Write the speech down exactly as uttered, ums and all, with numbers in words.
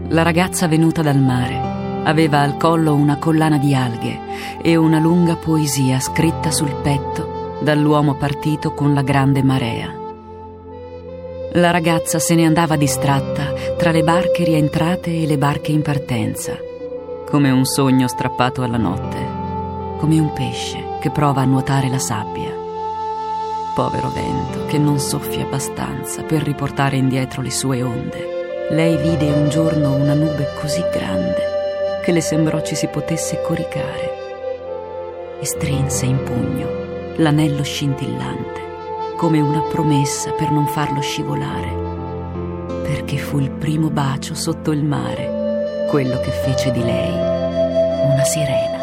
la ragazza venuta dal mare aveva al collo una collana di alghe e una lunga poesia scritta sul petto dall'uomo partito con la grande marea. La ragazza se ne andava distratta tra le barche rientrate e le barche in partenza, come un sogno strappato alla notte, come un pesce che prova a nuotare la sabbia. Povero vento che non soffia abbastanza per riportare indietro le sue onde. Lei vide un giorno una nube così grande che le sembrò ci si potesse coricare e strinse in pugno l'anello scintillante come una promessa per non farlo scivolare, perché fu il primo bacio sotto il mare quello che fece di lei una sirena.